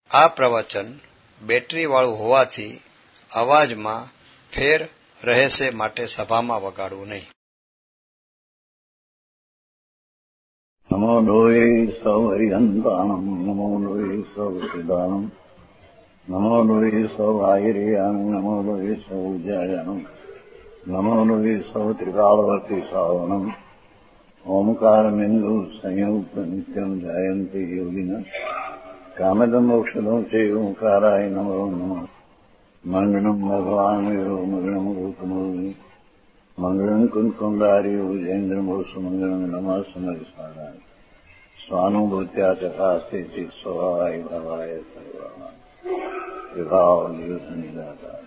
આ પ્રવચન બેટરીવાળું હોવાથી અવાજમાં ફેર રહેશે માટે સભામાં વગાડવું નહીં. નમો લોહે સૌ હરિહંતાણમ નમો લોહે સૌ સિદ્ધાણમ નમો લોહે સૌ આયર્યાણમ નમો લોહે સૌ જયાણમ નમો લોહે સૌ ત્રિકાળવર્તી શ્રાવણમ ઓમકારમેન્દુ સંયુક્ત નિત્યમ જાયંતિ યોગિના કામદમ મોક્ષદમ સે ઓંકારાય નમો નમઃ. મંગળમ ભગવાન વિરો મંગળમ ગૌતમોની મંગળમ કુંકુંડારી ઉજેન્દ્રમોસુ મંગળમ નમઃ સમરિસારાય સ્વાનુભૂત્યા ચકાસ્તે ચિત સ્વભાવાય ભાવાય સર્વા વિભાવ નિદાતા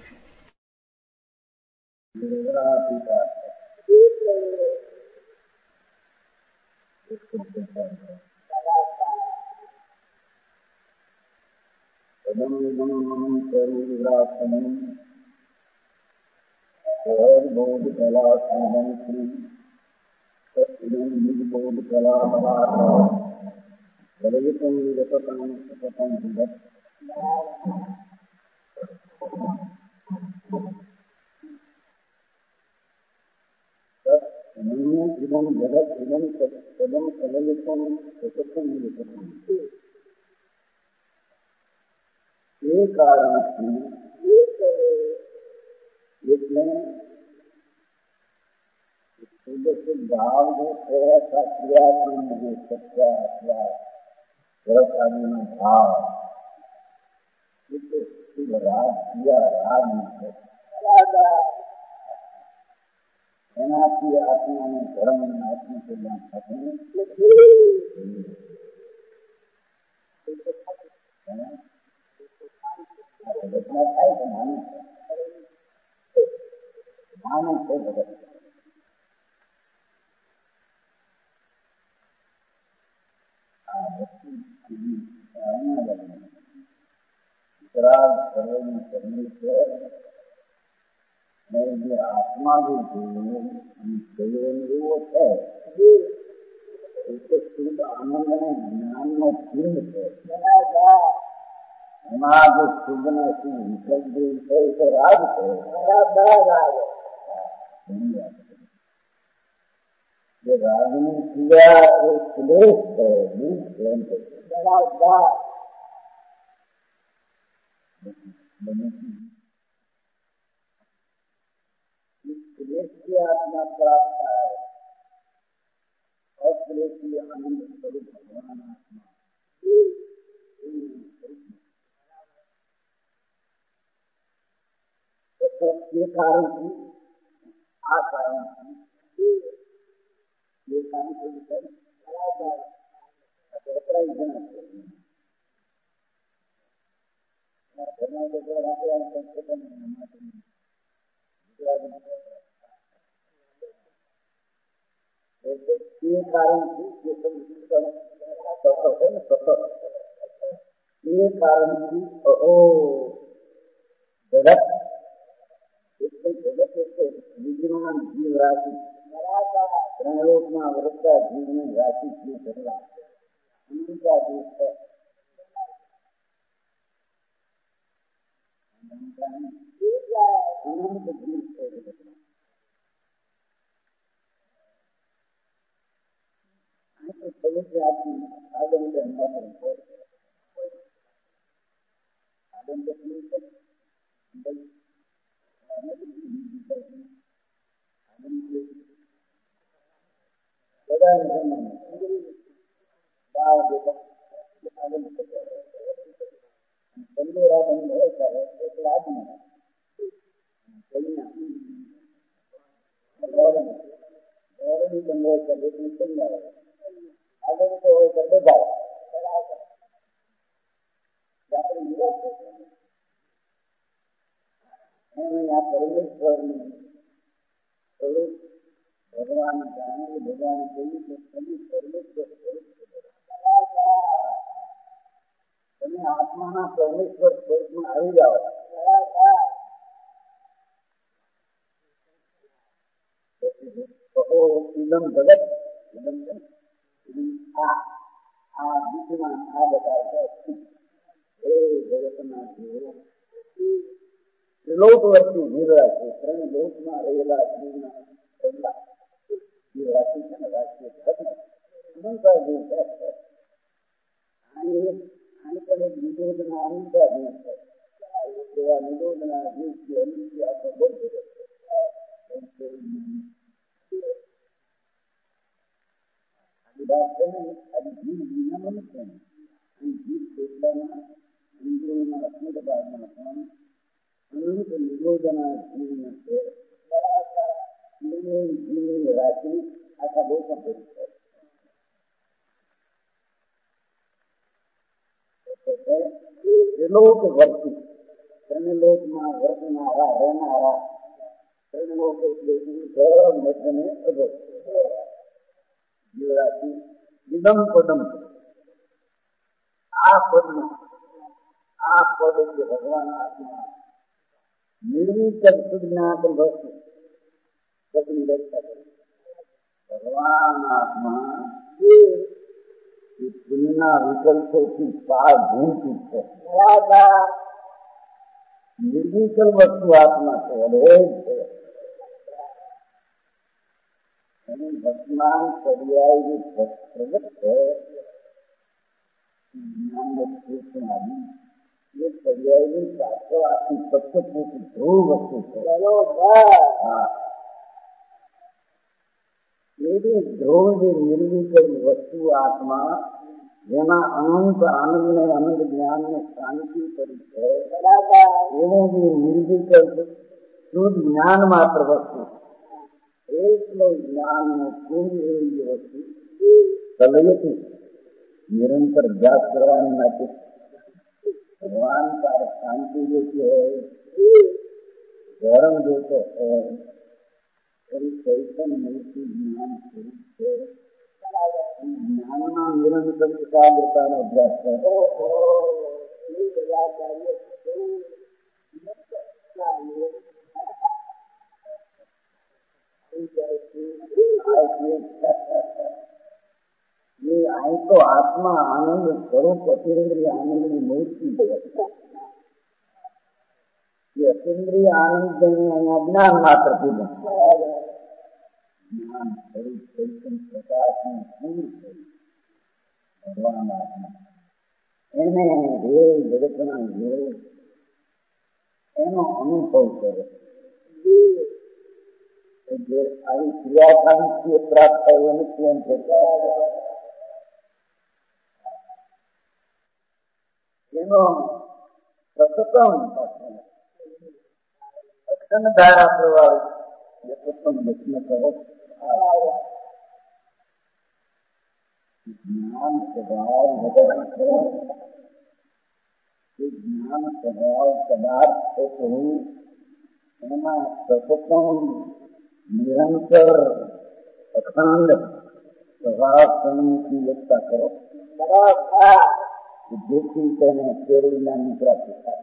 बोध कला सामंत्री बोध कला जगतम जपतम सपतम जगत इदम जगत इदम सदम कललितम सपतम जगतम ये कारण इसमें भाव जो ऐसा किया कि मुझे सच्चा किया आदि में भाव राग किया राग की आत्मा में धर्म में आत्मा के घटना થાય તો માનવ છે જગત आत्मा जो वो है उसको शुद्ध आनंद में ज्ञान में पूर्ण है हमारा जो शुद्ध में निकल गई है तो राग है जो राग ने किया वो क्लेश है क्लेश की आत्मा प्राप्त है और क्लेश की आनंद स्वरूप भगवान आत्मा ये कारण थी आ कारण थी ये कारण से ये कारण थी ये कारण थी जगत जगत विद्यमान जीव राशि त्रैलोक में वृत्ता जीव राशि की घटना उनका देश है अनंत जीव है पवित्र आदमी आदम के अंदर आदम के परमेश्वर स्वरूप भगवान जाने भगवान कही तो सभी परमेश्वर તમે આત્માના પરમેશ્વર સ્વરૂપમાં આવી જાઓ ઇદમ જગત ઇદમ આ વિદ્યમાન આ બતાવતા જગતના જીવો ત્રિલોકવર્તી જીવરાશિ ત્રણ લોકમાં રહેલા જીવના પહેલા જીવરાશિ છે ને રાશિ અનંતા જીવ છે. આની પણ એક નિરોધના અનંતા જીવ છે. એવા નિરોધના જીવથી અનિત્ય આપણો બહુ જગત છે. વાત છે ને આજે જીવ વિનામાં નથી અને જીવ કેટલામાં ઇન્દ્રિયોના અસ્મિત ભાગમાં પણ અનંત નિરોધના જીવના છે. જીવની રાશિ આખા બહુ પણ છે. ત્રિલોક વર્તી ત્રણલોકમાં વર્તનારા રહેનારા ત્રણલોક એટલે મધ્યને અધો જીવરાશિ નિદમ પદમ આ પદમાં આ પદ એટલે ભગવાન આત્મા નિર્વિકલ્પ સુજ્ઞાત વસ્તુ બધી વ્યાખ્યા કરી. ભગવાન આત્મા પુણ્યના વિકલ્પોથી પાર ભૂમિત છે. નિર્વિકલ્પ વસ્તુ આત્મા છે, અભેદ છે. એનું વર્તમાન પર્યાયની પ્રગટ છે. જ્ઞાનની એ પર્યાયની પાછળ આખી પક્ષપોષી ધ્રુવ વસ્તુ છે. એવી ધ્રુવ જે નિર્વિકલ્પ વસ્તુ આત્મા જેમાં અનંત આનંદ ને અનંત જ્ઞાન ને શાંતિ પડી છે, એવું જે નિર્વિકલ્પ શુદ્ધ જ્ઞાન માત્ર વસ્તુ એટલો જ્ઞાન નો પૂર્ણ એવી વસ્તુ કલયથી નિરંતર અભ્યાસ કરવાની માટે ભગવાન તારે શાંતિ જોતી હોય, ધર્મ જોતો હોય, ચૈતન્ય મૂર્તિ જ્ઞાન સ્વરૂપ છે. જ્ઞાનમાં નિરંતર એકાગ્રતાનો અભ્યાસ કરે. અહીં તો આત્મા આનંદ સ્વરૂપ અતિન્દ્રિય આનંદની મૂર્તિ છે. અતિન્દ્રિય આનંદ તેને અહીંયા જ્ઞાન માત્ર કીધું. જ્ઞાન સ્વરૂપ ચૈતન્ય પ્રકાશનું પૂર છે ભગવાન આત્મા. એને હે જગતના જીવ એનો અનુભવ કરે. એટલે આવી ક્રિયાકાંક્ષી પ્રાપ્ત થાય એને કેમ છે એનો પ્રસતમ અક્ષણ ધારા પ્રવાહ પ્રથમ યત્ન કરો. જ્ઞાન સ્વભાવ વધારે કરો. એ જ્ઞાન સ્વભાવ પદાર્થ થવું એમાં સતતમ નિરંતર અખંડ સ્વભાવ સમૂહની વ્યક્તા કરો. જેથી તેને કેળવીનાની પ્રાપ્તિ થાય.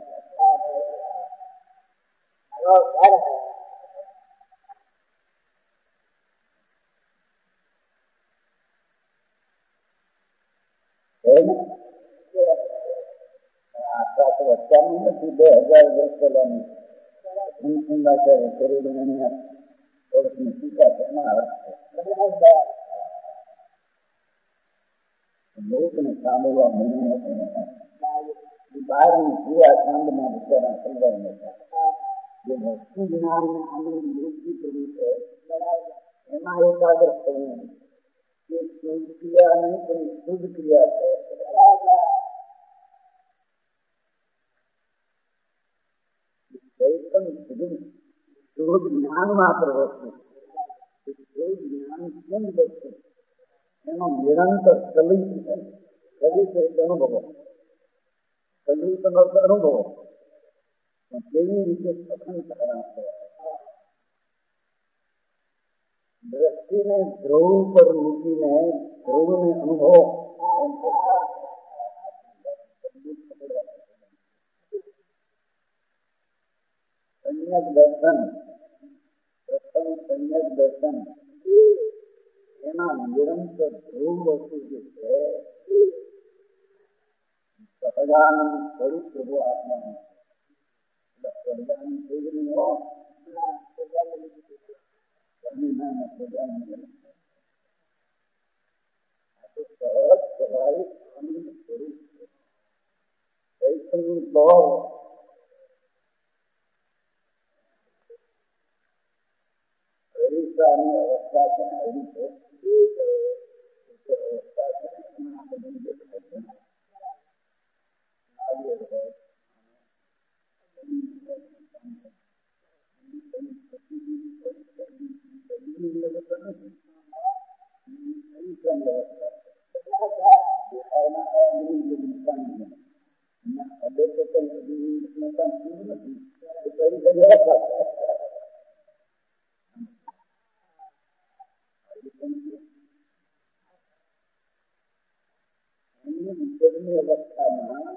આટલા તો અત્યારનું નથી, 2000 વર્ષ પહેલાની કેળવીનાની ઓળખની ટીકા છે. એના અર્થ છે લોકને સાંભળવા મળ્યું બહારની ક્રિયા કાંડમાં બિચારા સમજાય નથી. જે વસ્તુ જ્ઞાનને આનંદ વૃત્તિ કરવી છે એમાં એકાગ્ર થવું. એ શુદ્ધ ક્રિયા નહીં પણ શુદ્ધ ક્રિયા છે. શુદ્ધ જ્ઞાન માત્ર વસ્તુ શુદ્ધ જ્ઞાન કેમ વસ્તુ એનો નિરંતર સલિત અનુભવો. સલિતનો અનુભવો પણ કેવી રીતે અખંડ કરાશે. દ્રષ્ટિને ધ્રુવ પર મૂકીને ધ્રુવને અનુભવો. સંયક દર્શન પ્રથમ સંયક દર્શન એના નિરંતર ધ્રુવ વસ્તુ જે છે સહજાનંદ સ્વરૂપ પ્રભુ આત્મા સહજાનંદ થઈ ગયું હો સહજાનંદ સહજ સ્વાભાવિક આનંદ સ્વરૂપ ચૈતન્ય ભાવ હરિશાની અવસ્થા છે હરી છે અવસ્થા છે એમાં આ બધું દેખાય છે અવસ્થામાં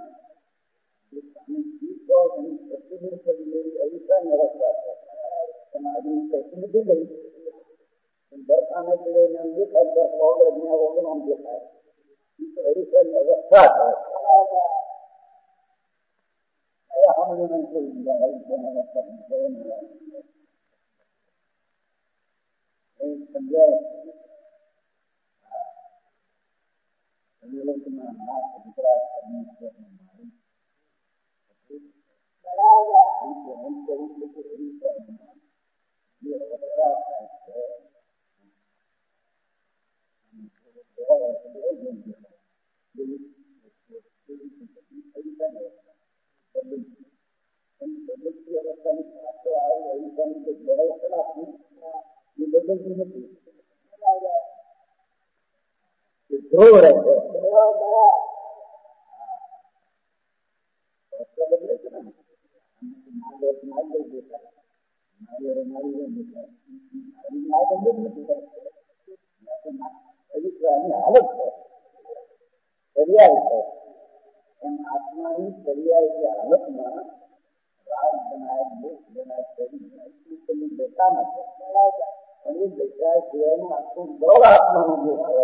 પર્યાય છે એમ આત્માની પર્યાય હાલતમાં રાગ બનાય મોક્ષ બનાય શરીર બેઠા નથી પણ એ બેઠા સિવાયનું આખું દોર આત્માનું જે છે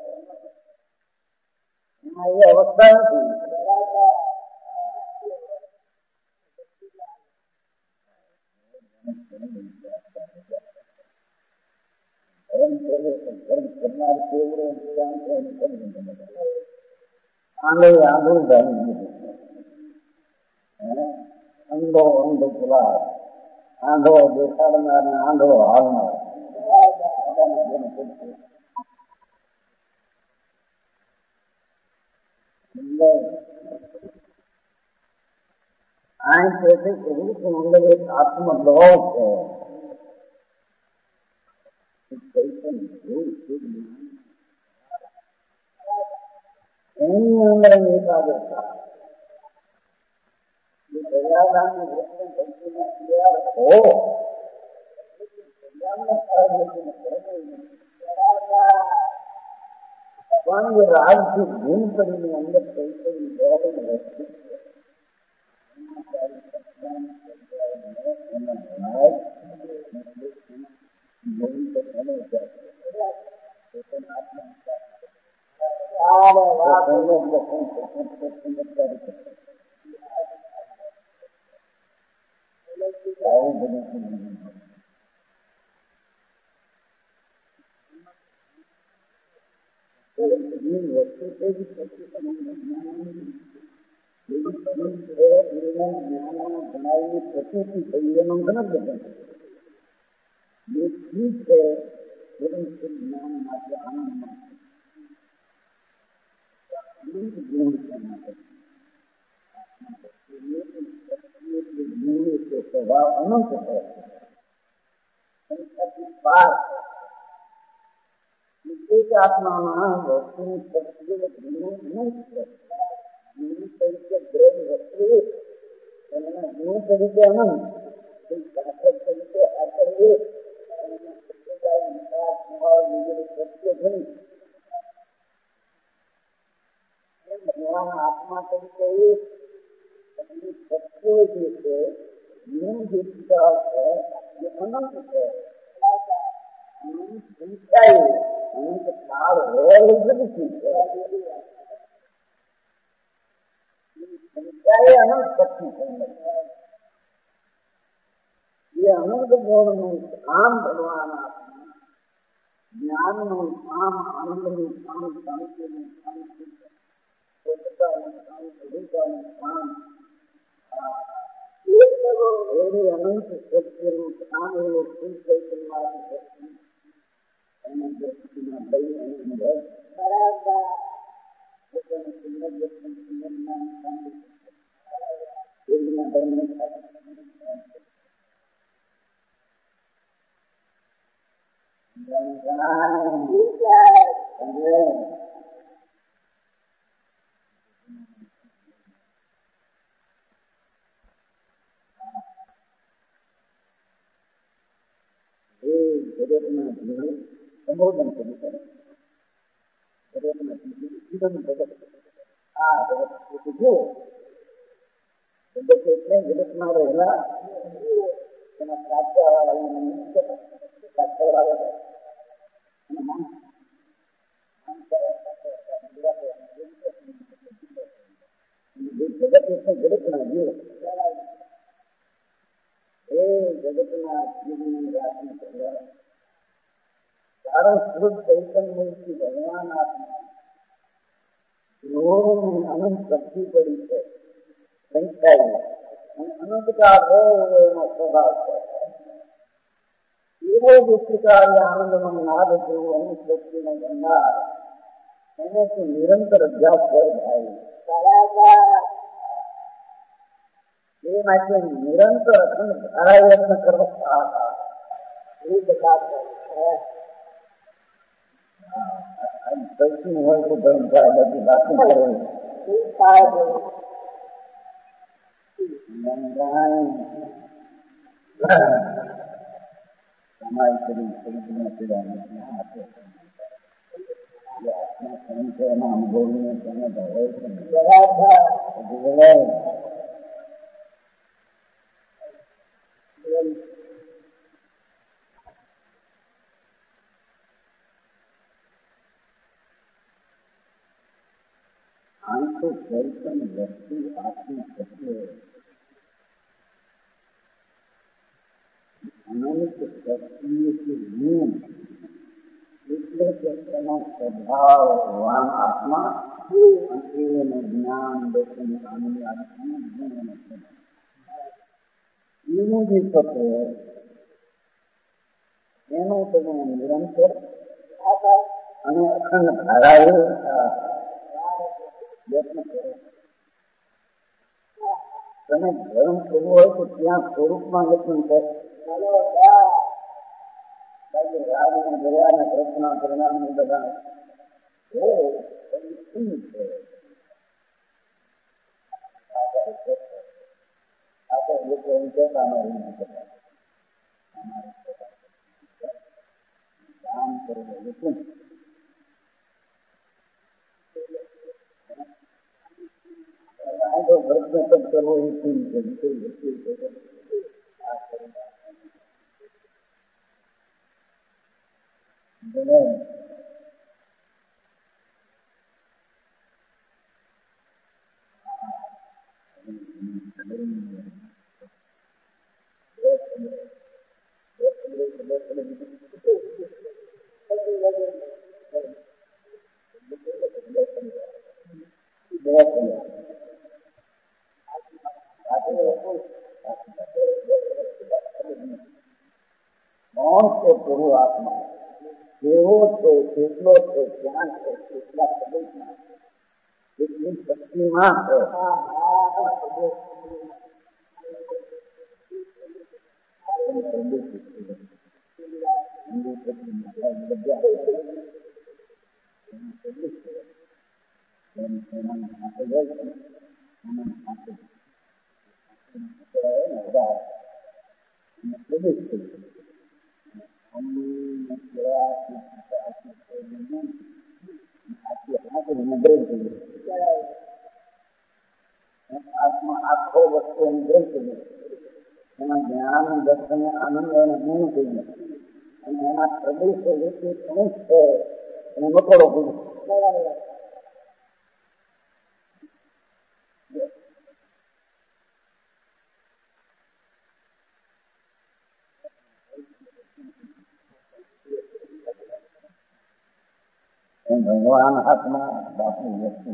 એમાં એ અવસ્થા નથી કરનાર કેવડો આંધો આંધું ધારી અંધો અંધ પુલાર આંધો દેખાડનાર ને આંધો હાલનાર આ कहते रूप मतलब एक आत्मभाव है એની અંદર એકાગ્રતા દયાદાન હો પણ એ રાજથી ભૂલ કરીને અંદર ચૈતન્ય વસ્તુ જ્ઞાનની પ્રકૃતિ થઈ એનો ગણત એ ઠીક છે જ્ઞાન માટે આનંદ સ્વભાવ અનંત છે એક આત્મામાં વસ્તુની પ્રક્રિયા અનંત છે ગુણ તરીકે બ્રેન વસ્તુ એના ગુણ તરીકે અનંત શાસક તરીકે આચર્ય આત્મા તરીકે શક્તિઓ જે છે ગુણ જે વિચાર છે એ અનંત છે અનંત કાળ હોય નથી છે એ અનંત શક્તિ છે. એ અનંત ગુણનું કામ ભગવાન આપે, જ્ઞાનનું કામ, આનંદનું કામ, શાંતિનું કામ, સ્વચ્છતાનું કામ, અધિકારનું કામ, એવી અનંત શક્તિનું કામ એવું શુદ્ધ ચૈતન્યમાં શક્તિ અને દ્રષ્ટિમાં લઈ અને બરાબર પોતાનું સુંદર દર્શન, સુંદર જ્ઞાન, શાંતિ જગતના જીવન સંબોધન કરી કરે. જગતના જીવન જગત આ જગત જો જગત એટલે જગતમાં રહેલા એના સાચા વાળા સાચા વાળા જગત એટલે જગતના જીવ એ જગતના જીવની રાશિ કરવા કારણ શુદ્ધ ચૈતન્યથી ભગવાન આત્મા અનંત શક્તિ પડી છે, સંખ્યા અને અનંતકાળ હોય એનો સ્વભાવ છે. એવો દુષ્ટિકારી આનંદનો નાદ જેવું અનંત શક્તિનો ભંડાર એને તું નિરંતર અભ્યાસ કર ભાઈ. એ માટે નિરંતર અખંડ ધારાયત્ન કરવા એ બધા હોય તો પરંપરા બધી બાકી તમારી શરીરમાં એના અનુભવને તેને ભાવે છે. આમ તો કોઈ પણ વસ્તુ આપી શકે અનંત શક્તિથી હું એટલે કે તેનો સ્વભાવવાન આત્મા અને જ્ઞાન દર્શન આનંદ એવું જે તત્વ એનો તમે નિરંતર અને અખંડ ધારાએ પ્રયત્ન કરો. તમે ધર્મ કરવો હોય તો ત્યાં સ્વરૂપમાં લખવું છે. રાજને દરિયાને પ્રશ્ન પરિણામ બધા આપણે લોકો એમ કહેતા કામ કરવું ભરત કરવો એ કોણ છે પ્રભુ આત્મા કેવો છે, કેટલો છે, ક્યાં છે, કેટલા પ્રદેશમાં કેટલી શક્તિમાં છે. આત્મા આખો વસ્તુ ગ્રંથ છે. એના જ્ઞાન દર્શન આનંદ એને ગુણ કહીએ અને એના પ્રદેશો રીતે શું છે એને મકોડો કહીએ. ભગવાન હાથમાં બાપુ વ્યક્તિ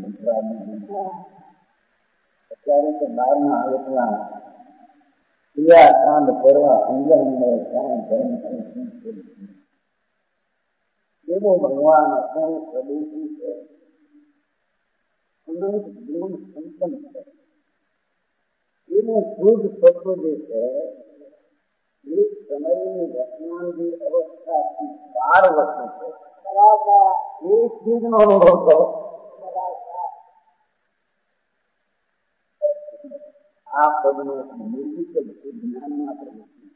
અત્યારે તો બહારના આવેલા ક્રિયા કાંડ કરવા અંગરને એવો ભગવાન અત્યારે પ્રદેશી છે, અનંત ગુણ સંપન્ન છે. એનું શુદ્ધ તત્વ જે છે એ સમયની રચનાની અવસ્થાથી 12 વર્ષ છે. એ ચીજનો અનુભવ કરો. આ પદનો નિર્મિત જ્ઞાન માત્ર નથી,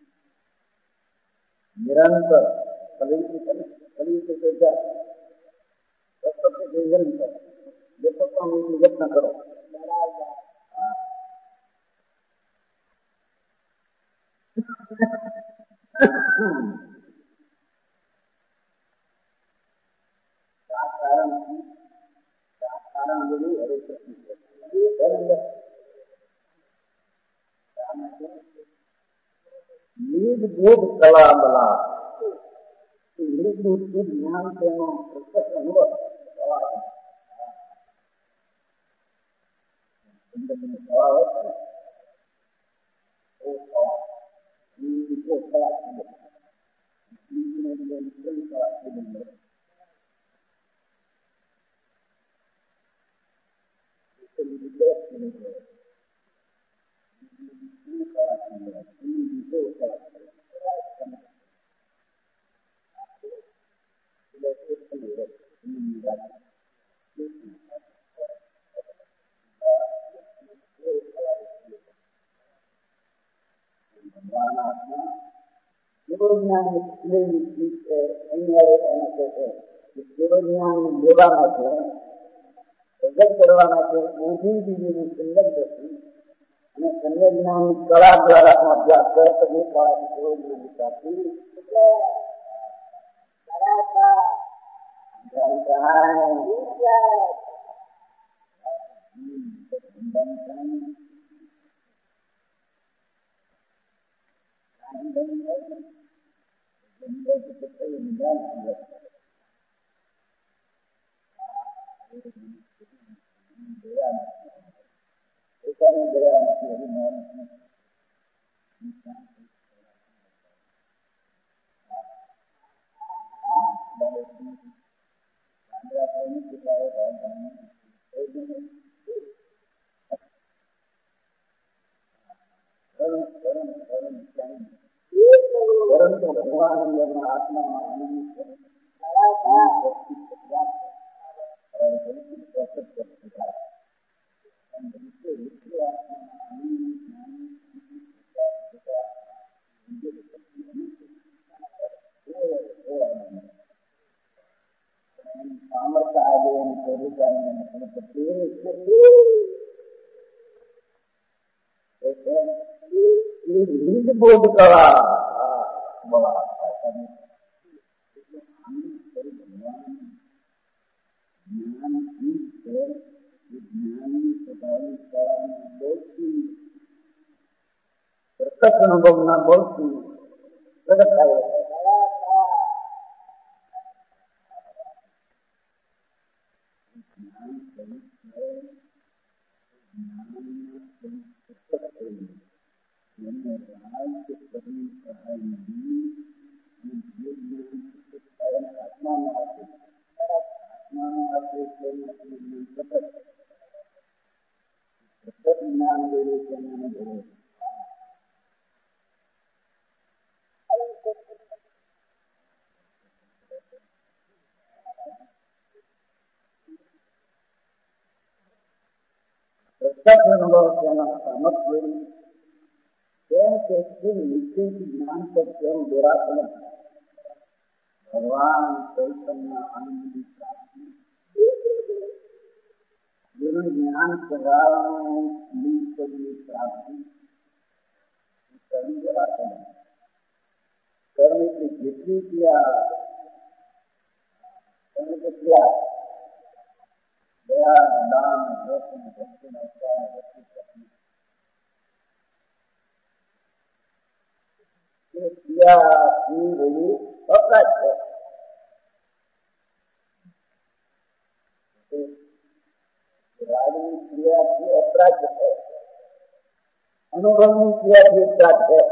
નિરંતર નિરંતર યત્ન કરો. નિર્બોધ કલા બલા નિર્બુદ્ધ જ્ઞાન તેનો પ્રત્યક્ષ અનુભવ જ્ઞાન લેવા માટે પ્રગટ કરવા માટે ઊંધી બીજીની સંગત દર્શન અને સંજ્ઞ જ્ઞાન કળા દ્વારા અભ્યાસ કરે તો એ કળાથી શિવજ્ઞાન પ્રાપ્તિ પરંતુ ભગવાનંદના આત્મામાં સામર્થ્ય આજે એની નિર્બોધ કળા પ્રત્યક્ષ અનુભવના બળથી પ્રગટ થાય છે. પ્રત્યક્ષ અનુભવ તેના સામર્થ્ય કેમ કે નિશ્ચિત જ્ઞાન પર કેમ દોરાશે નથી. ભગવાન ચૈતન્ય આનંદની પ્રાપ્તિ જેનું જ્ઞાન સ્વભાવની પ્રાપ્તિ કરી દોરાશે નહીં. કર્મ એટલે જેટલી ક્રિયા દયા દાન દર્શન ભક્તિના ઉપાય ક્રિયા વપરાશ છે. सच है, अनुभव नहीं किया फिर सच है।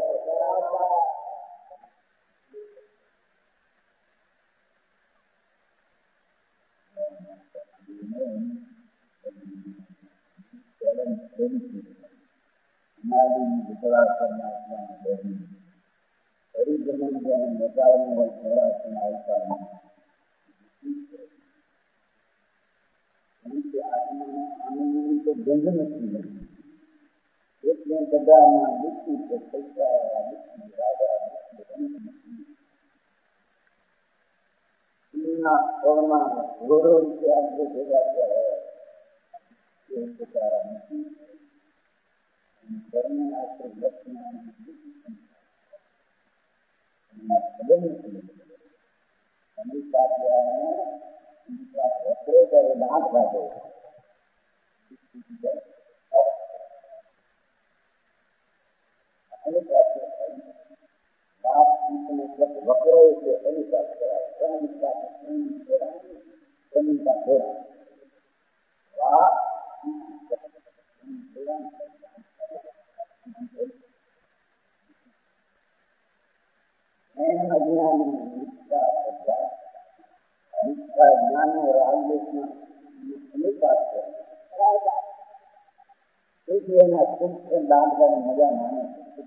मजा माने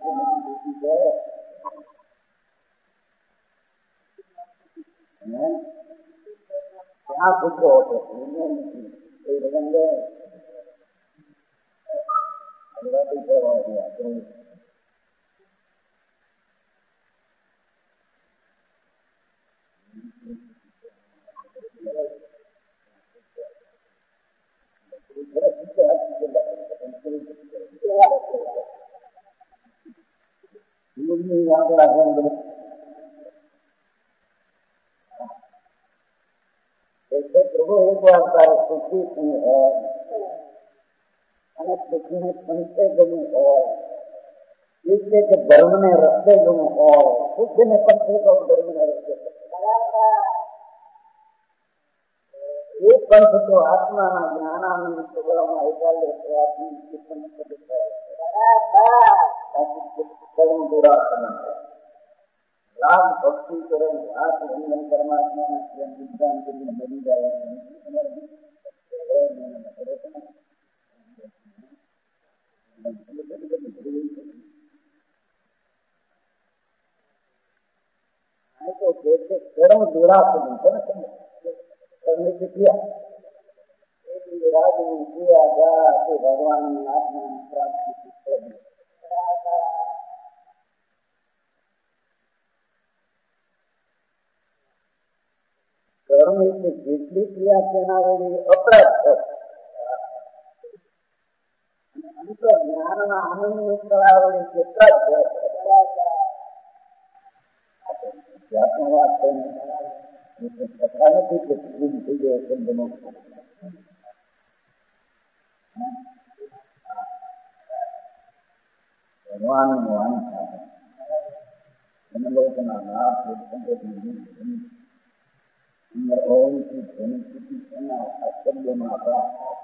क्या कुछ होते प्रभु एक बार सुखी है અને સુખને સંચય ગમે હોય, એટલે કે ધર્મને રસ્તે ગમે હોય, સુખને પંથે ધર્મને રસ્તે એ પંથ તો આત્માના જ્ઞાનાનંદ સ્વભાવમાં એકાગ્ર થવાથી કર્મ દુરાત્મા લાભ ભક્તિ કરે હાથ રંગન પરમાત્માના વિદ્વાન કરીને બની જાય तो जैसे कर्म जुड़ा तो करने से किया राज में किया जा तो भगवान आत्मा प्राप्ति कर्म से जितनी क्रिया करना वाली अपराध है ज्ञान आनंद में करावड़ी कितना है पता नहीं कितनी चीजें संबंधों भगवान भगवान इन लोगों का नाम ओम की ध्वनि की शब्द माता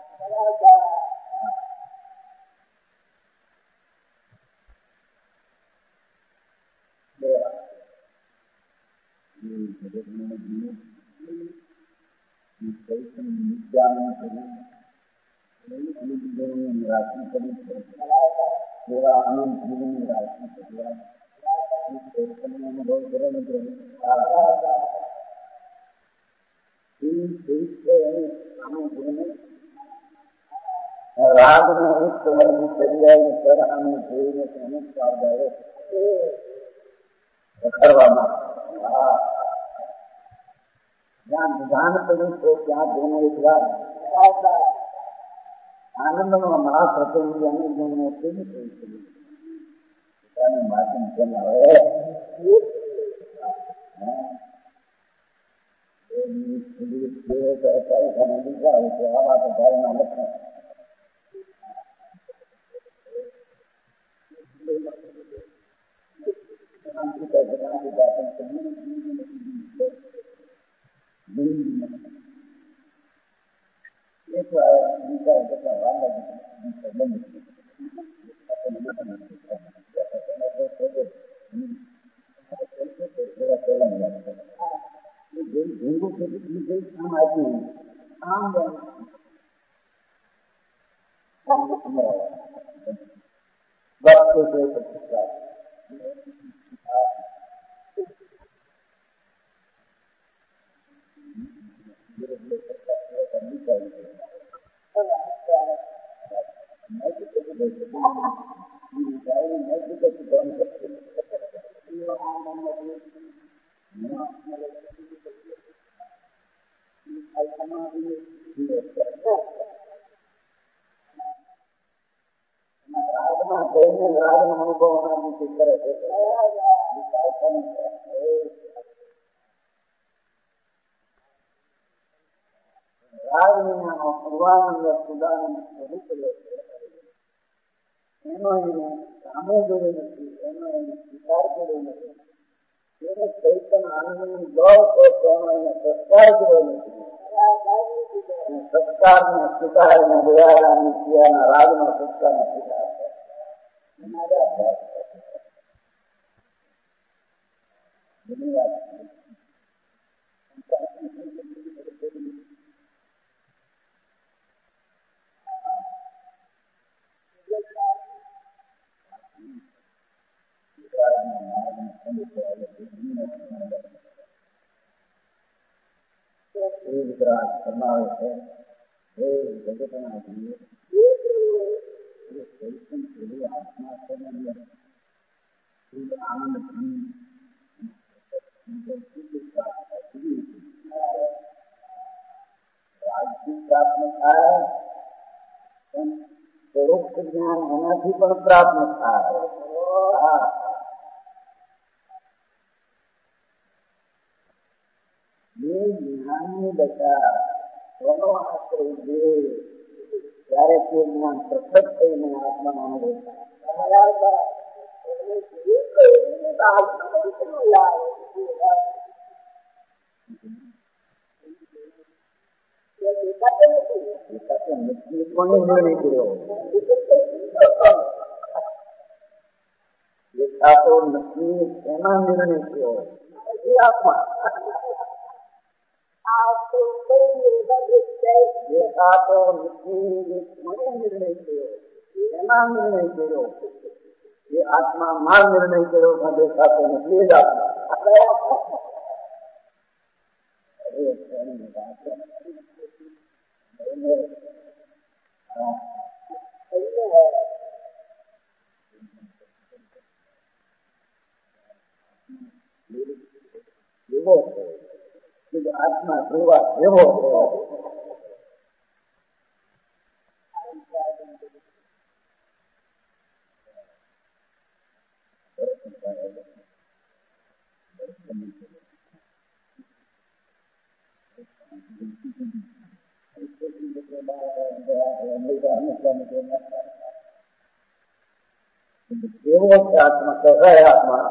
निराशी करी पूरा आनंद जीवन निराशी राग में एक समय भी चली जाएगी पर हमें जोड़ने से अनेक साल जाए करवाना जहाँ विधान करी तो क्या दोनों एक बार आनंद में हमारा प्रसंग अनेक दोनों से भी कोई माध्यम चलना है એનો એને સામે જોયો નથી, એનો એને સ્વીકાર કર્યો નથી, એને ચૈતન્ય આનંદ ભાવ એનો એને સત્કાર કર્યો નથી. સત્કાર ને સ્વીકાર ને દયાળા ને ક્રિયાના રાગનો સત્કાર ને સ્વીકાર ફરમાવે છે, હે જગતના જીવ, આત્મા આનંદ રાજથી પ્રાપ્ત થાય, પરોક્ષ જ્ઞાન એનાથી પણ પ્રાપ્ત થાય. બે જ્ઞાનની દશા કોનો આશ્રય દે ત્યારે તે જ્ઞાન પ્રકટ થઈને આત્માનો અનુભવ થાય. નક્કી કોને નિર્ણય કર્યો? દેખાતો નક્કી એના નિર્ણય કર્યો આત્મા. દેખાતો નક્કી કોને નિર્ણય કર્યો? એના નિર્ણય કર્યો. એ આત્મા માં નિર્ણય કર્યો પણ દેખાતો નથી જ આત્મા. એવો છે આત્મા જોવા એવો એવો છે આત્મા કહેવાય. આત્મા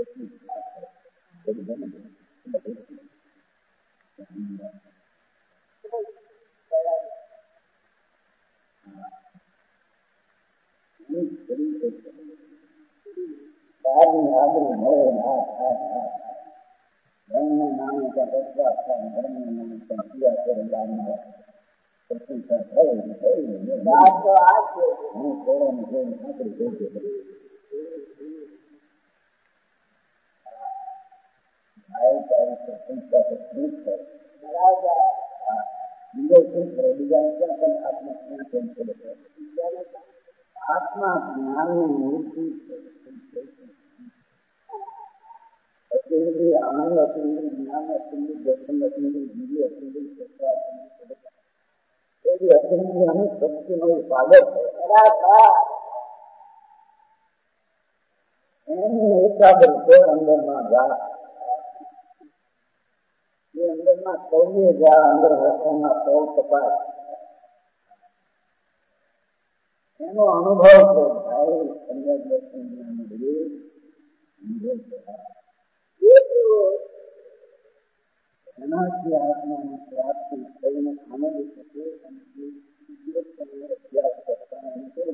આત્મા જ્ઞાનની મૂર્તિ અતિન્દ્રિય આનંદ, અતિન્દ્રિય જ્ઞાન, અતિન્દ્રિય દર્શન, અતિન્દ્રિય જીવી, અતિન્દ્રિય એવી અતિન્દ્રિય અને શક્તિનો સાગર છે. એની એકાગ્ર છે અંદરમાં જા, એ અંદરમાં સૌએ જા, અંદર રસોના સૌ કપાય એનો અનુભવ છે. ભાઈ અંદર દર્શન જ્ઞાન બધું એનાથી આત્માની પ્રાપ્તિ થઈને આનંદ થશે. અભ્યાસ કરતા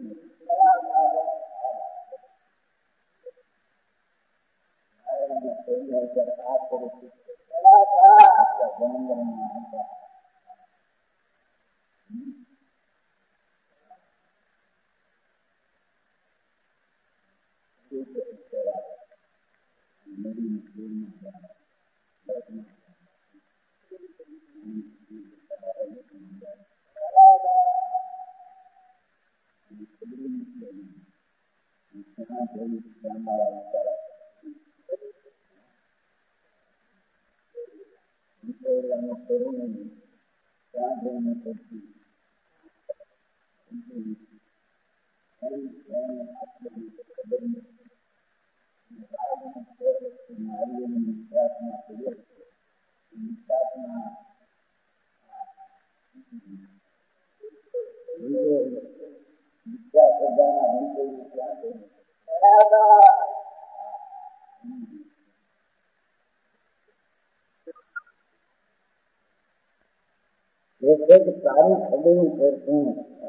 સારી ખબર કરશું.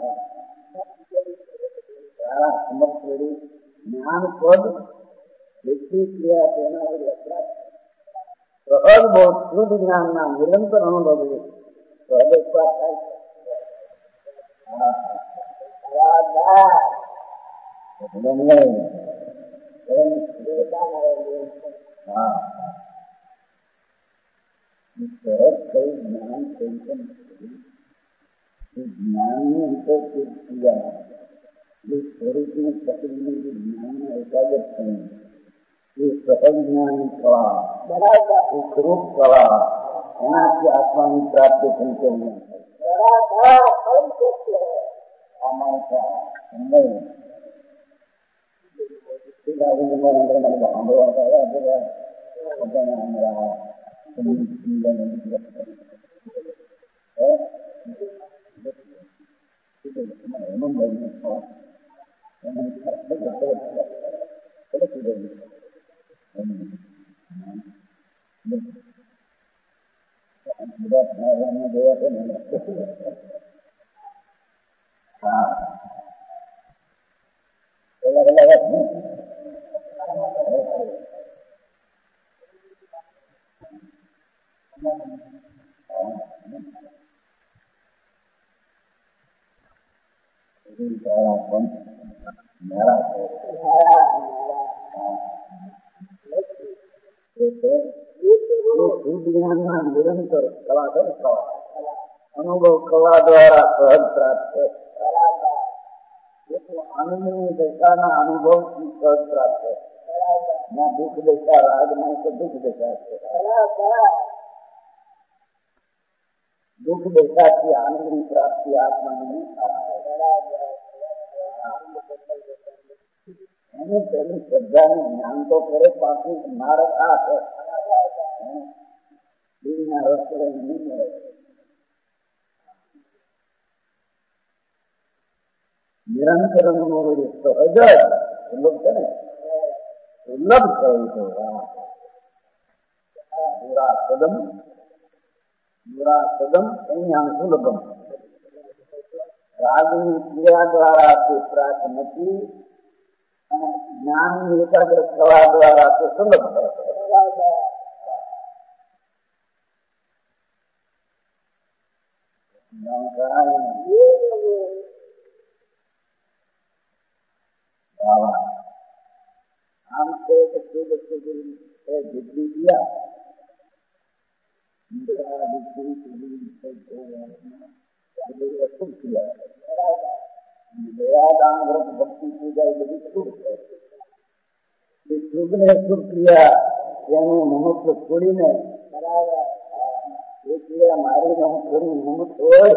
સારા સમક્ષ જ્ઞાન પદ જેટલી ક્રિયા તેના સહજ બહુ શુદ્ધ જ્ઞાનના નિરંતર અનુભવી સહજ થાય સરસ થઈ જ્ઞાન ચિંતન જ્ઞાનની વિકસિત ક્રિયા જે સ્વરૂપની પ્રકૃતિની જે જ્ઞાનના એકાગ્ર થયું એ સહજ જ્ઞાનની કળા એ સ્વરૂપ કળા એનાથી આત્માની પ્રાપ્તિ થઈ નિરંતર કલા છે કલા અનુભવ કલા દ્વારા સહજ પ્રાપ્ત છે. આનંદની દશાના અનુભવથી સહજ પ્રાપ્ત છે. ના દુઃખ દશા રાગ નહીં તો દુઃખ દશા છે. દુઃખ દશાથી આનંદની પ્રાપ્તિ આત્માની એને તેની શ્રદ્ધાને જ્ઞાન તો કરે પાછું માર્ગ આ છે રસ્તે નહીં મળે. નિરંતર અનુભવ સહજ લોક છે ને दुर्लभ है तो बुरा सदम અહીંયા સુલભમ રાગની ક્રિયા દ્વારા તે પ્રાપ્ત નથી અને જ્ઞાનની એકાગ્ર થવા દ્વારા તે સુલભ છે. આમ છે કે જેટલી ક્રિયા દયાદાન વ્રત ભક્તિ પૂજા એ બધી શુભ છે. એ શુભ ને શુભ ક્રિયા એનું મહત્વ છોડીને એ ક્રિયા મારીને હું કરું મહત્વ હોય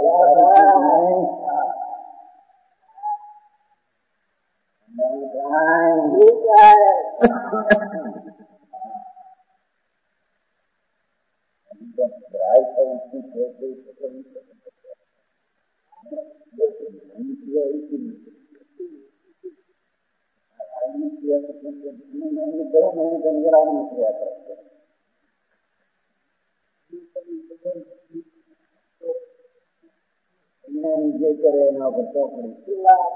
જે કરે એના પર ચોકડી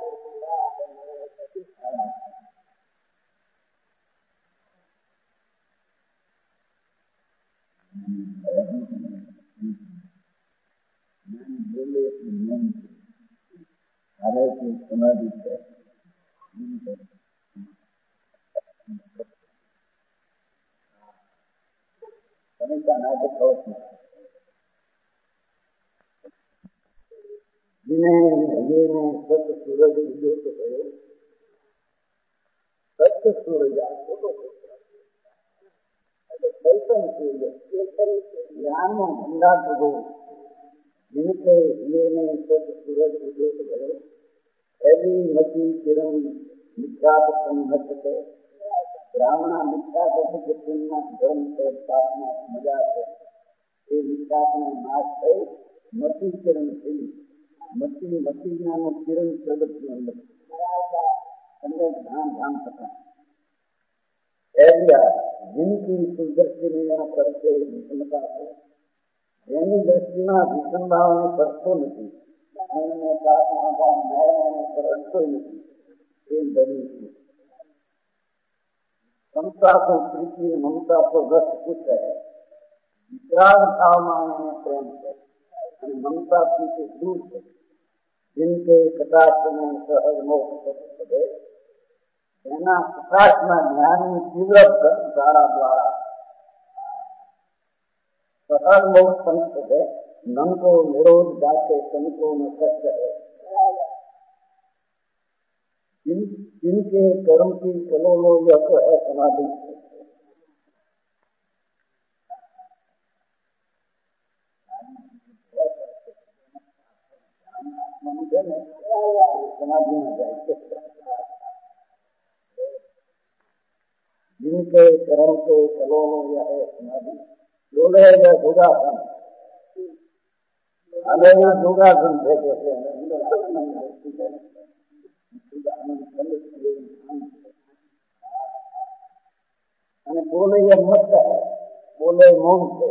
સમાધિ છે. હંમેશા નાટક હોતું जिन्हें हृदय में सत्य सूरज उद्योग भयो सत्य सूरज चैतन सूर्य ज्ञान में भंडार प्रभु जिनके हृदय में सत्य सूरज उद्योग भयो ऐसी मची किरण मिथ्यात संघर्ष से ब्राह्मणा मिथ्यात के पुण्य धर्म से स्थापना मजा से ये मिथ्यात में नाश है मची किरण थी मछली मछलियां किरण प्रगट अंदर ध्यान ध्यान सका ऐसा जिनकी सुदृष्टि में यहाँ परते विषमता है એની દ્રષ્ટિમાં વિષમ ભાવને કરતો નથી અને પરડતો નથી એ ધરી છે. સમતા તો પ્રીતિ મમતા તો રસ કુછ है विकराल भावમાં એને પ્રેમ છે અને મમતા થી दूर છે. जिनके कटाक्ष में सहज मोक्ष पदे एना कटाक्ष में ज्ञान की तीव्र धारा द्वारा सहज मोक्ष संत पदे मन को निरोध जाके संतों में सत्य है. जिनके कर्म की कलोलो यह है समाधि समाधि में जाए जिनके कर्म के कलोलो यह है समाधि डोले या योगासन अरे यहाँ योगासन थे कहते हैं बोले ये मत है बोले मौन से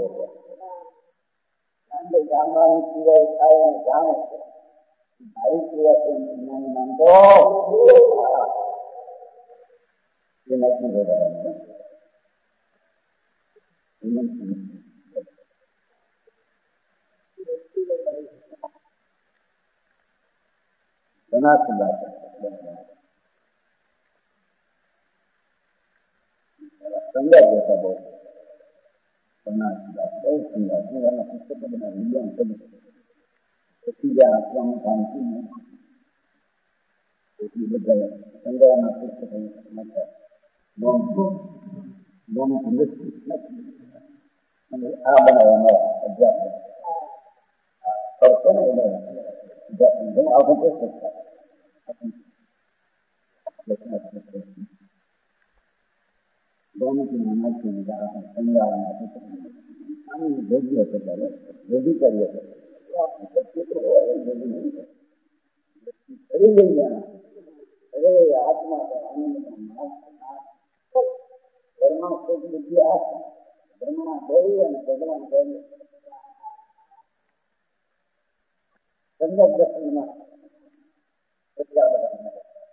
जानवानी क्रिया खाए जाने से भारी क्रिया से नहीं मानते ये नहीं हो रहा है. बना सुना संज्ञा जैसा बहुत बना सुना बहुत सुंदर सुंदर पुस्तक बना विज्ञान सभी सीधा आत्मा में शांति में बताया संज्ञा ना पुस्तक मतलब दोनों आ बनाया अध्यात्म करते नहीं आपको कैसे सकता दोनों की नाना की संज्ञा भेजिए भेजी करिए अरे आत्मा का आनंद બુદ્ધિ આ બ્રહ્મણા કરી અને ભગવાન કરી સંજ્ઞા દર્શનમાં કેટલા બધા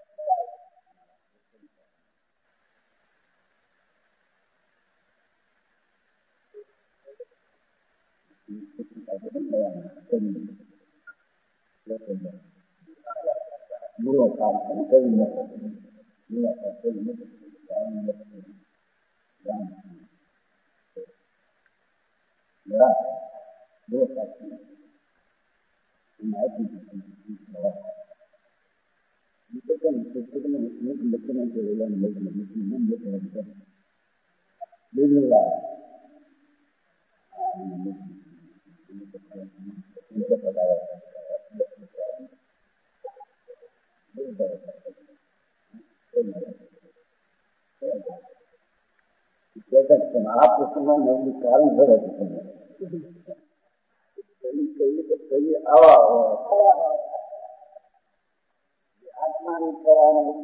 મુલાકાત કરી મુલાકાત કરી આ પ્રસંગમાં નવું કારણ ભરે આત્માની કળાને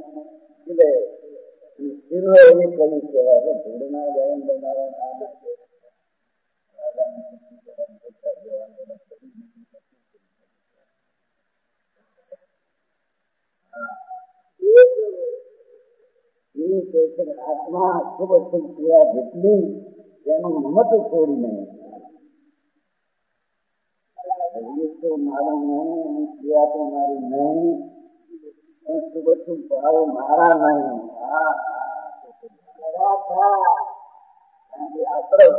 શિરો એવી કલી કહેવાય છે ધૂળના ગાયન બનાવવા આત્મા ખૂબ ખૂબ ક્રિયા જેટલી તેનું મત છોડી નહીં તો મારું નહીં ક્રિયા તો મારી નહીં શુભ ભાવ મારા નહીં આગ્રહ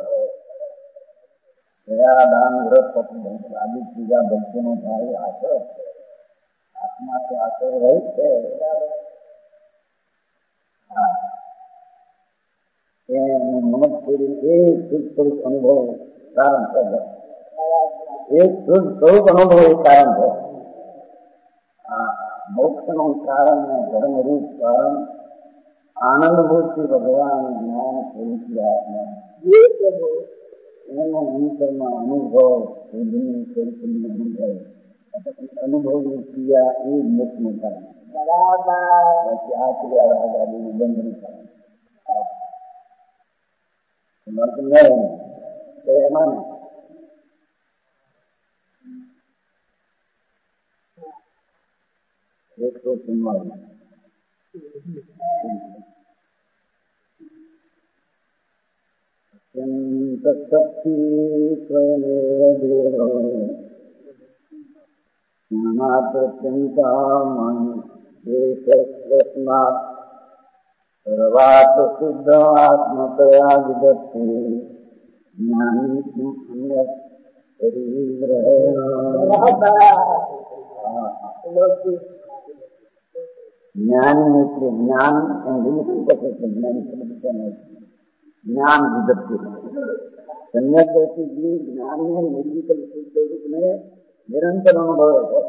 છે દાન વ્રત આદિ પૂજા ભક્તિનો ભાવ આગ્રહ છે આત્મા તો આગ્રહ રહી છે મમત છોડી એક શુદ્ધ સ્વરૂપ અનુભવ કારણ છે એક શુદ્ધ સ્વરૂપ અનુભવ કારણ છે મોક્ષનું કારણ ધર્મરૂપ કારણ આનંદભૂતિ ભગવાન જ્ઞાન સ્વરૂપી આત્મા એનો અંતરમાં અનુભવ શુદ્ધની સ્વરૂપની અનુભવની ક્રિયા એ મોક્ષનું કારણ પછી આ ક્રિયા રાગાદીનું બંધનું કારણ એમાં એકસો ચુમ્માલીસ અત્યંત શક્તિ સ્વયમેવ દેવ માત્ર ચિંતામણ દેશસ્માત સર્વાત શુદ્ધ આત્મતયા વિદત્તિ જ્ઞાની અન્ય શરીર જ્ઞાન એટલે જ્ઞાન જ્ઞાન વિદત્તિ સમ્યક દ્રષ્ટિ જ્ઞાન ને નિર્વિકલ્પ શુદ્ધ રૂપને નિરંતર અનુભવે છે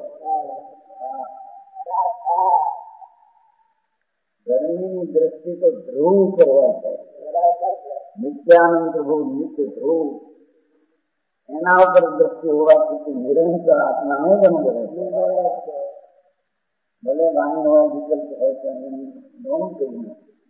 ધર્મની દ્રષ્ટિ તો ધ્રુવ કરવા છે નિત્યાનંદ પ્રભુ નિત્ય ધ્રુવ એના ઉપર દ્રષ્ટિ હોવાથી નિરંતર આત્માને જ અનુભવે છે ભલે વાણી હોય વિકલ્પ હોય તો નોંધ કરી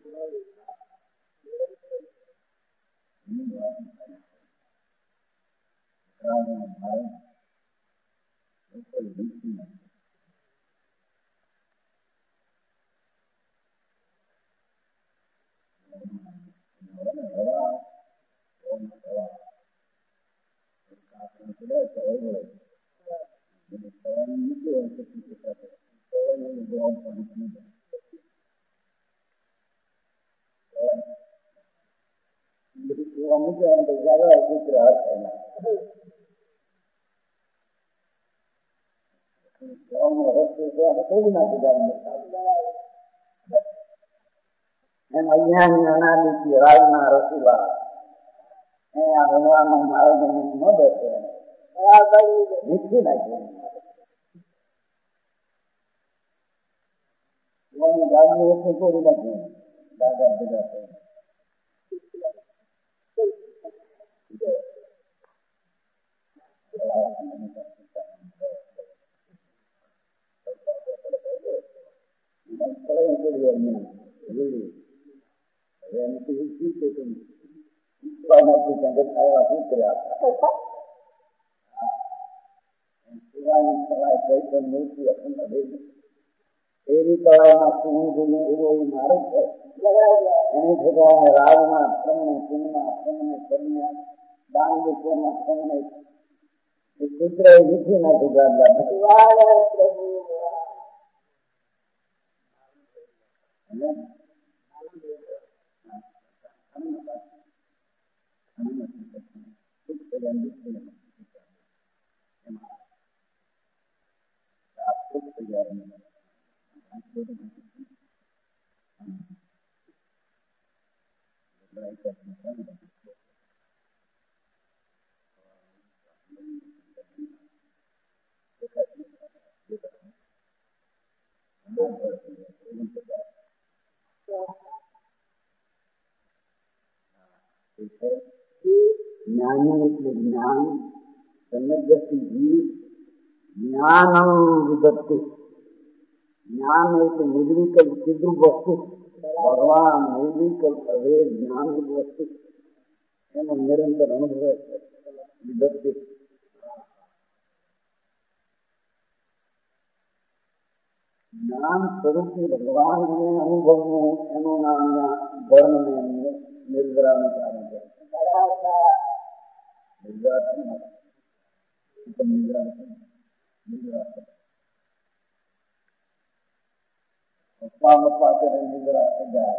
એમ અજ્ઞાની અનાદિથી રાજના રસીલા આ ભગવાનનો માર્ગ ન બેસે નીકળી નાખી ગાડી વસ્તુ છોડી નાખી દાદા ભેગા થઈ કોઈનાથી જગત આવ્યા શું કર્યા સિવાય સવાય કઈ મૂર્તિ અખંડ અભેદ એવી કળામાં શું જોઈએ એવો એ મારે છે એની જગ્યાએ રાજમાં તમને ચીનમાં તમને તમને દાન વિશ્વમાં તમને એ કુતરે વીખી નાખી ગાડલા જ્ઞાની એટલે જ્ઞાન સમજતી જીવ જ્ઞાનમ વિદત્તિ જ્ઞાન એટલે નિર્વિકલ્પ ચિદ્રુપ વસ્તુ ભગવાન નિર્વિકલ્પ અભેદ જ્ઞાન વસ્તુ એનો નિરંતર અનુભવ છે વિદત્તિ જ્ઞાન સ્વરૂપથી ભગવાનને અનુભવનું એનું નામ વર્ણને નિર્જરાનું કારણ છે પપ્પા પપ્પા કરે નિદ્રા જાય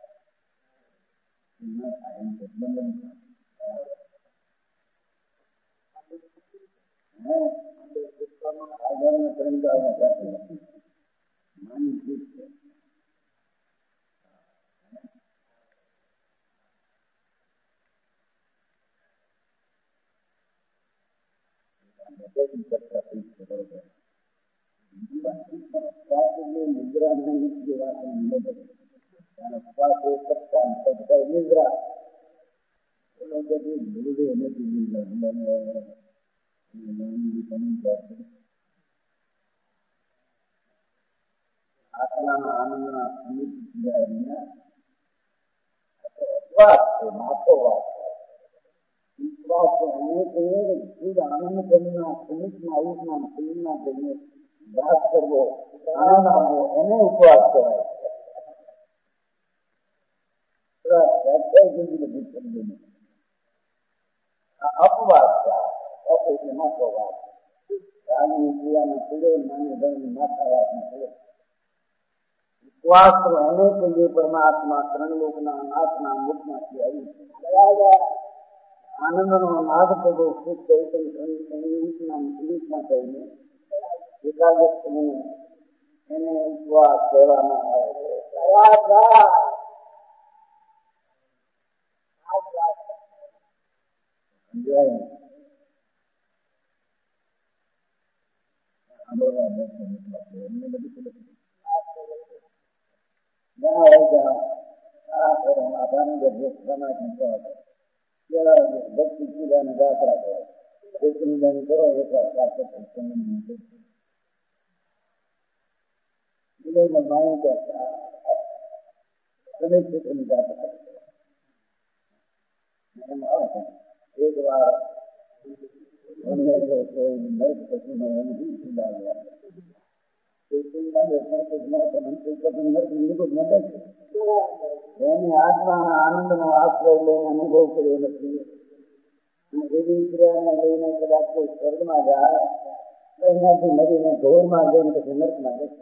આગળના ત્રણ માની ઠીક છે નિદ્રા નહીં જે વાત નિદ્રા ગુરુદેવ નથી આત્માના આનંદના અપવાદ છે માથો વાત વિશ્વાસ એને કહીએ કે શુદ્ધ આનંદ કરીના સુમિતના આયુષના સુમિતના કરીને વાત કરવો આનંદ આવવો એને ઉપવાસ કહેવાય અપવાદ એટલે માથો વાત રાજની ક્રિયામાં પીડો નાની ધર્મની માથા વાતમાં પીડો ઉપવાસ એને કહીએ પરમાત્મા ત્રણ લોકના નાથના મુખમાંથી આવ્યું આનંદનો નાદ કરવો સુખ ચૈતન્યમાં કહીને એકાગ્રતને એને ઉપવાસ કહેવામાં આવે ભક્તિ પૂજાની યાત્રા કરો ચૈતન્યદાની કરો એકવાર માણી તમે ચૈતન્ય યાત્રા એમ આવે એક વાર કોઈ નર્ક પછી એની આત્માના આનંદનો આશ્રય લઈને અનુભવ કર્યો નથી એવી ક્રિયાને લઈને કદાચ કોઈ સ્વર્ગમાં જાય અહીંયાથી મરીને ઢોરમાં જઈને પછી નર્કમાં જશે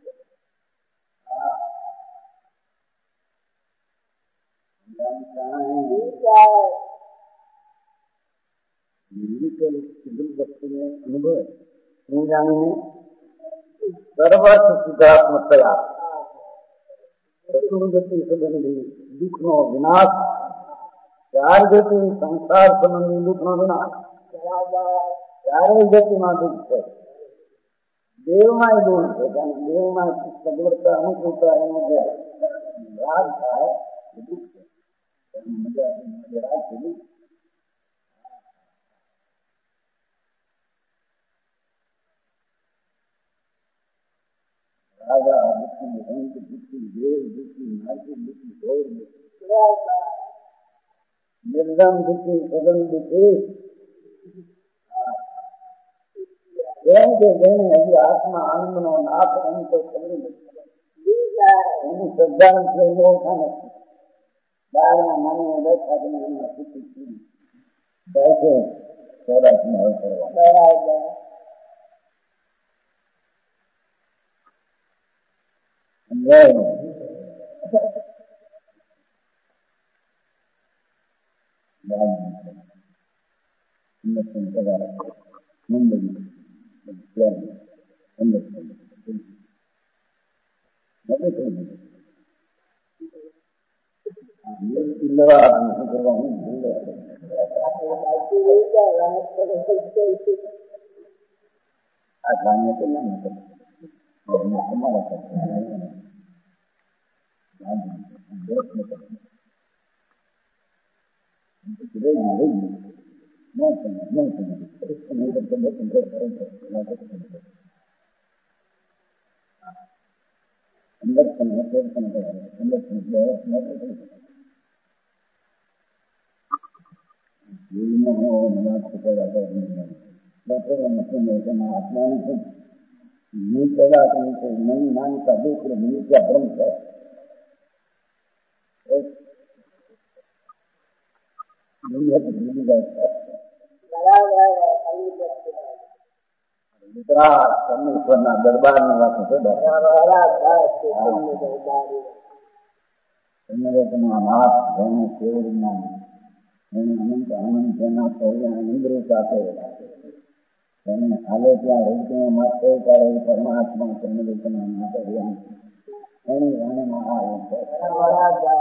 વસ્તુને અનુભવે હું જાણીને સર્વસ્વ સિદ્ધાત્મક થયા ચતુર્ગતિ સંબંધી દુઃખનો વિનાશ ચાર ગતિ સંસાર સંબંધી દુઃખનો વિનાશ ચારેય ગતિમાં દુઃખ છે દેવમાં દુઃખ છે કારણ દેવમાં સગવડતા અનુકૂળતા એનો જે રાગ થાય એ દુઃખ છે મજા રાગ છે દુઃખ રાજા દુઃખી રંગ દુઃખી દેવ દુઃખી નાગરિક દુઃખી ગૌર દુઃખી નિર્ધન દુઃખી સદન દુઃખી એમ કે જેને હજી આત્મા આનંદનો નાથ એમ તો સમજી એની શ્રદ્ધા છે ઓળખા નથી બહારના મને બેઠા એમાં સુખી બેસે સૌરાષ્ટ્રમાં કરવા नहीं मानता दूसरे मनुष्य भ्रम है પરમેશ્વરના દરબારની વાત છે હાથ જેને કેવું જ્ઞાન એને અનંત આનંદ જેના સૌના ઇન્દ્રો સાથે એને હાલે ત્યાં હૃદય માટે ત્યારે પરમાત્મા ચંદ્રના માટે એની વાણીમાં આવે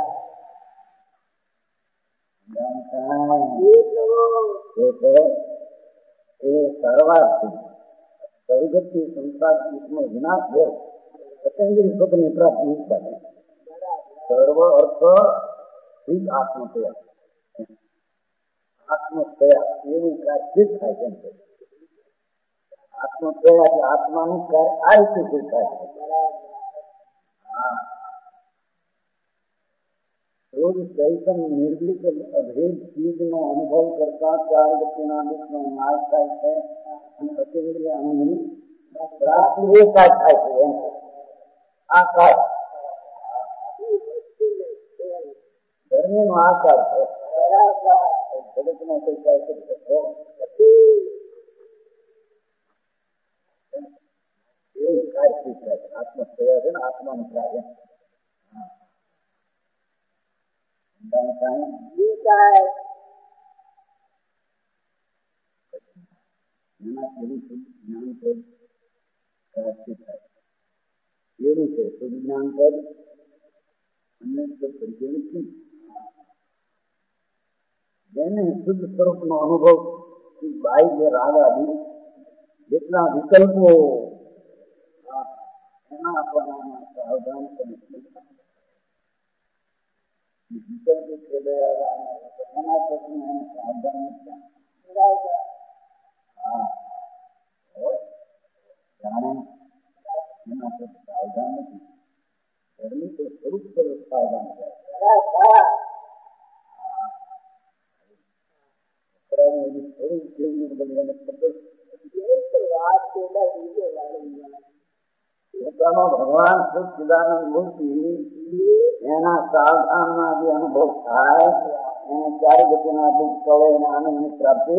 એ સર્વાર્થી સર્વગતિ સંસારનો વિનાશ છે સત્યેન્દ્રિય સુખની પ્રાપ્તિ ઈચ્છા છે સર્વ અર્થ સ્થિત આત્મતયા આત્મતયા એવું કાર્ય થાય છે આત્મતયા આત્માનું કાર્ય આ રીતે શીખાય છે રોજ ચૈતન્ય નિર્લિક અભેદ ચીજનો અનુભવ કરતા ચાર ગતિના દુઃખનો નાશ થાય છે અને સત્યેન્દ્રિય આનંદની પ્રાપ્તિ એ થાય છે એમ આકાર ધર્મીનો આકાર છે જગતનો કોઈ કાય કરી શકો એવું કાર્ય શીખાય છે આત્મસ્વયા છે ને આત્માનું કાર્ય એવું છે શુદ્ધ જ્ઞાન પદ અને જેને શુદ્ધ સ્વરૂપ નો અનુભવ બાઈ જે રાગ આદિ જેટલા વિકલ્પો એના આપવામાં સાવધાન એના પછી એને સાવધાન જાણે એના પછી સાવધાન નથી ધર્મી તો સ્વરૂપ સ્વરૂપ સાવધાન સ્વરૂપ કેવું બની એને પોતાનો ભગવાન સચ્ચિદાનંદ મૂર્તિ એના સાવધાનમાં જે અનુભવ થાય એને ચાર ગતિના દુઃખ કવે એને આનંદની પ્રાપ્તિ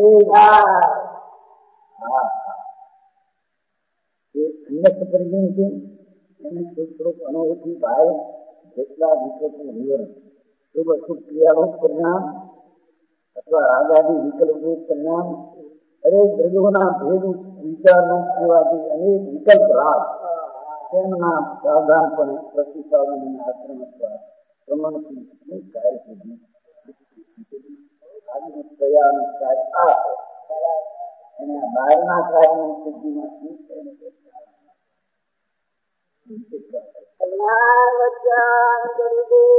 એ અન્યસ્થ પરિજન છે એને સ્વરૂપ અનુભૂતિ ભાઈ જેટલા વિકલ્પો વિવરણ શુભ અશુભ ક્રિયારૂપ પરિણામ અથવા રાગાદી વિકલ્પરૂપ પરિણામ અરે દ્રવ્યોના ભેદ વિચારરૂપ સેવાથી અનેક વિકલ્પ રાગ તેમના સાવધાનપણે પ્રતિપાદન આશ્રમ અથવા પ્રમાણથી કાર્ય સુધી આત્મસ્વયાનું કાર્ય આ છે અને બહારના કાર્યની સિદ્ધિમાં શું